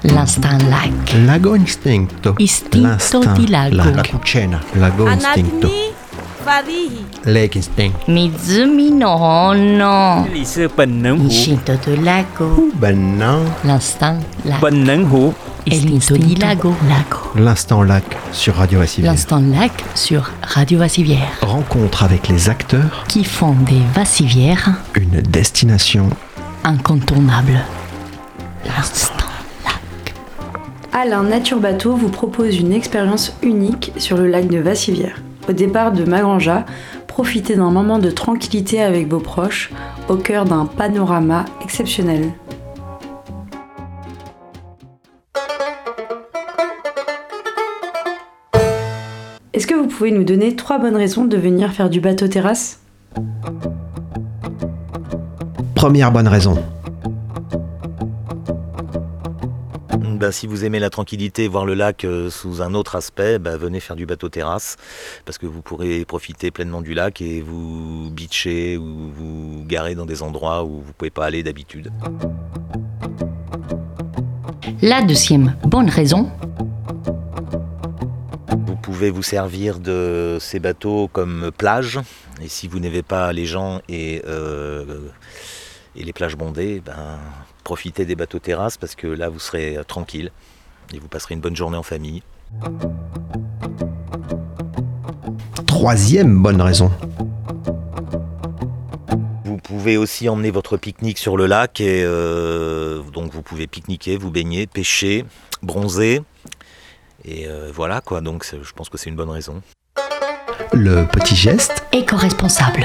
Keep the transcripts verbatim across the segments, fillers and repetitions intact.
L'instant lac. Lago istinto. Istinto L'instinct, di lago. La, la cucina. Lago istinto. Farihi. Lake instinct. Mizumi no Hono. 里是本能湖， Istinto di lago. Ben non. L'instant lac. 本能湖 E l'istinto di lago. Lago. L'instant lac sur Radio Vassivière. L'instant lac sur Radio Vassivière. Rencontre avec les acteurs. Qui font des vassivières Une destination. incontournables. L'instant lac. Alain Nature Bateau vous propose une expérience unique sur le lac de Vassivière. Au départ de Magranja, profitez d'un moment de tranquillité avec vos proches, au cœur d'un panorama exceptionnel. Est-ce que vous pouvez nous donner trois bonnes raisons de venir faire du bateau terrasse ? Première bonne raison. Ben, si vous aimez la tranquillité, voir le lac euh, sous un autre aspect, ben, venez faire du bateau terrasse parce que vous pourrez profiter pleinement du lac et vous beacher ou vous garer dans des endroits où vous ne pouvez pas aller d'habitude. La deuxième bonne raison, Vous pouvez vous servir de ces bateaux comme plage et si vous n'avez pas les gens et, euh, et les plages bondées, ben, profitez des bateaux terrasses parce que là vous serez tranquille et vous passerez une bonne journée en famille. Troisième bonne raison. Vous pouvez aussi emmener votre pique-nique sur le lac et euh, donc vous pouvez pique-niquer, vous baigner, pêcher, bronzer et euh, voilà quoi, donc c'est- je pense que c'est une bonne raison. Le petit geste. éco-responsable.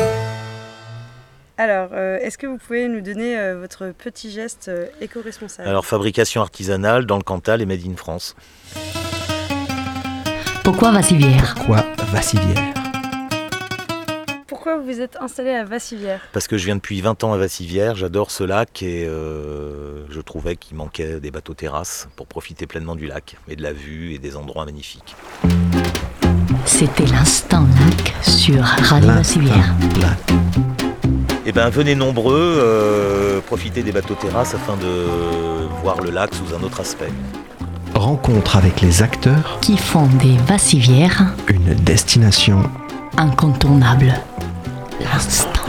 Alors, euh, est-ce que vous pouvez nous donner euh, votre petit geste euh, éco-responsable ? Alors fabrication artisanale dans le Cantal et Made in France. Pourquoi Vassivière ? Quoi Vassivière. Pourquoi vous vous êtes installé à Vassivière ? Parce que je viens depuis vingt ans à Vassivière, j'adore ce lac et euh, je trouvais qu'il manquait des bateaux terrasses pour profiter pleinement du lac et de la vue et des endroits magnifiques. C'était l'instant lac sur Radio Vassivière. L'instant lac. Eh bien venez nombreux, euh, profitez des bateaux terrasses afin de voir le lac sous un autre aspect. Rencontre avec les acteurs. Qui font des vassivières Une destination. incontournables. L'instant